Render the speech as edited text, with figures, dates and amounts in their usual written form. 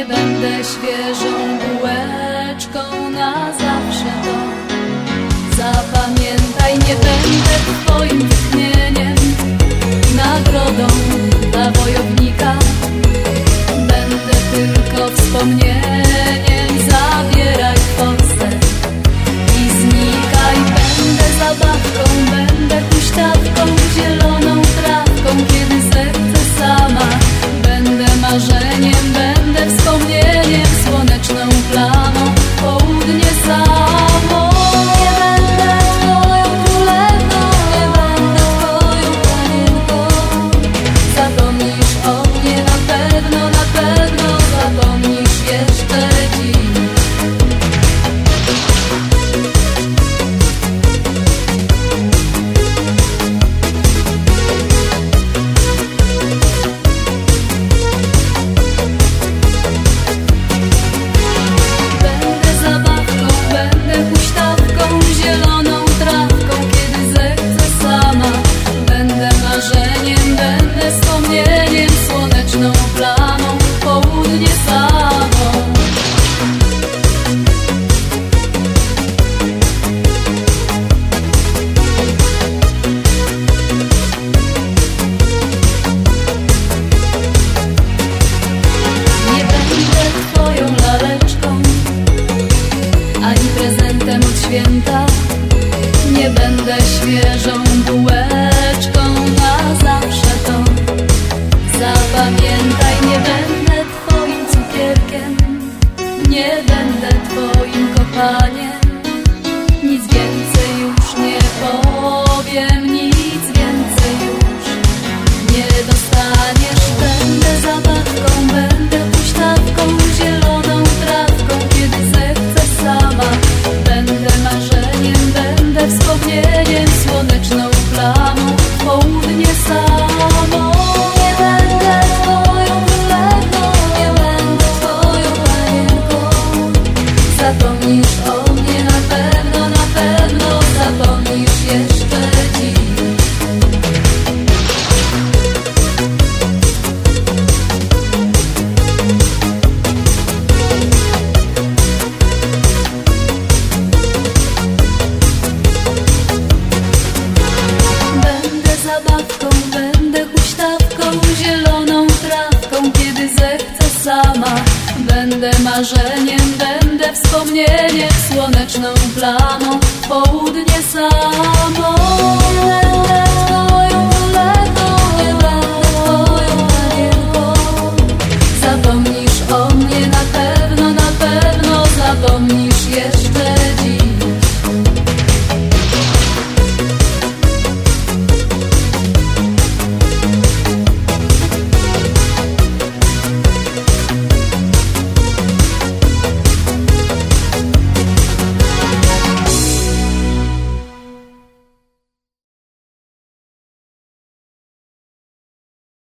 będę świeżą bułeczką na zawsze to. Zapamiętaj, nie będę twoim wytchnieniem, nagrodą dla wojownika. Będę tylko wspomnieniem, zabieraj forsę i znikaj. Będę zabawką, będę huśtawką, zieloną trawką, kiedy zechcę sama. Będę marzeniem, będę wspomnieniem, słoneczną plamą, południe samo. Nie będę twoją królewną, nie będę twoją panienką. Zapomnisz o mnie na pewno zapomnisz jeszcze dziś. Słoneczną plamą, południe samo. Nie będę twoją laleczką, ani prezentem od święta. Nie będę świeżą bułeczką na zawsze to. Zapamiętaj, nie będę twoim cukierkiem, nie będę twoim kochaniem. Nic więcej już nie powiem, nic więcej już nie dostaniesz. Będę zabawką, będę huśtawką, zieloną trawką, kiedy zechcę sama. Będę marzeniem, będę wspomnieniem, słoneczną plamą, południe samo. Zapomnisz o mnie na pewno zapomnisz jeszcze dziś. Będę zabawką, będę huśtawką, zieloną trawką, kiedy zechcę sama. Będę marzeniem, będę wspomnieniem, słoneczną plamą, południe samo. Będę twoją królewną, nie będę twoją panienką. Zapomnisz o mnie na pewno zapomnisz.